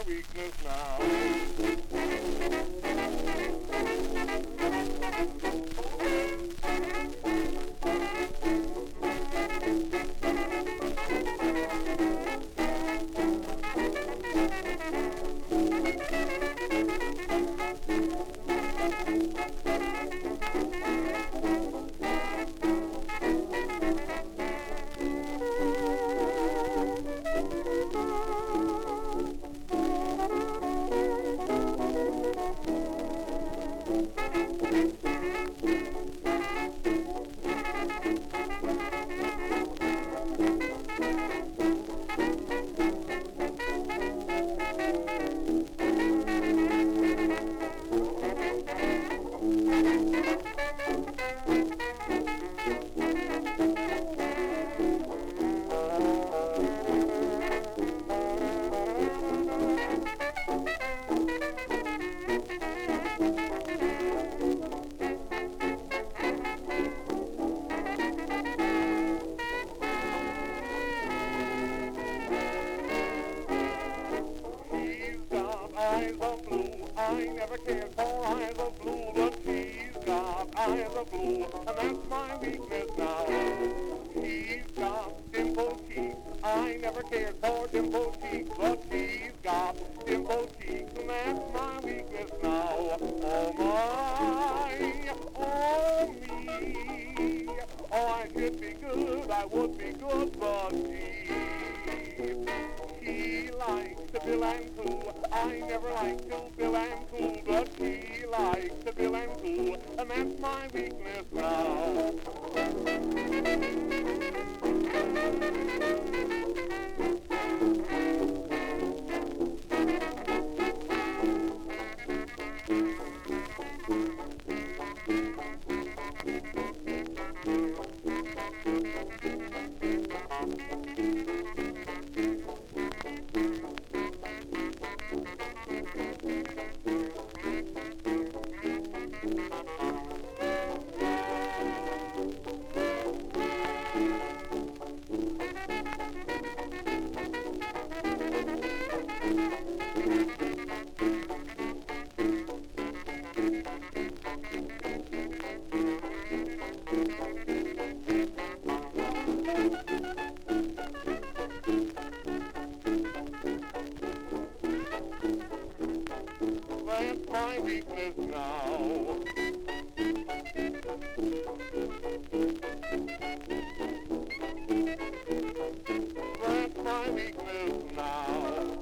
weakness now. Eyes of blue, I never cared for eyes of blue, but she's got eyes of blue, and that's my weakness now. She's got dimpled cheeks, I never cared for dimpled cheeks, but she's got dimpled cheeks, and that's my weakness now. Oh my, oh me, oh I should be good, I would be good, but she likes to bill and coo. I never liked to bill and coo, but she likes to bill and coo, and that's my weakness now. That's my weakness now. That's my weakness now.